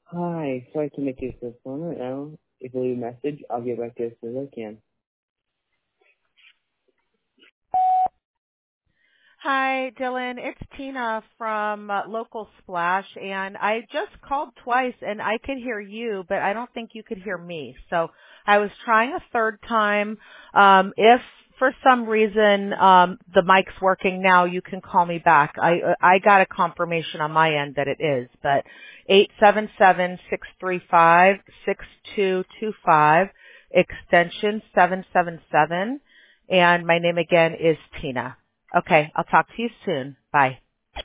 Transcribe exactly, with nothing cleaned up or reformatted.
Hi, sorry to make you so phone right now. If you leave a message, I'll get back to you as soon as I can. Hi, Dylan. It's Tina from uh, Local Splash, and I just called twice, and I could hear you, but I don't think you could hear me. So I was trying a third time. Um, if for some reason um, the mic's working now, you can call me back. I I got a confirmation on my end that it is, but eight seven seven six three five six two two five extension seven seven seven, and my name again is Tina. Okay, I'll talk to you soon. Bye.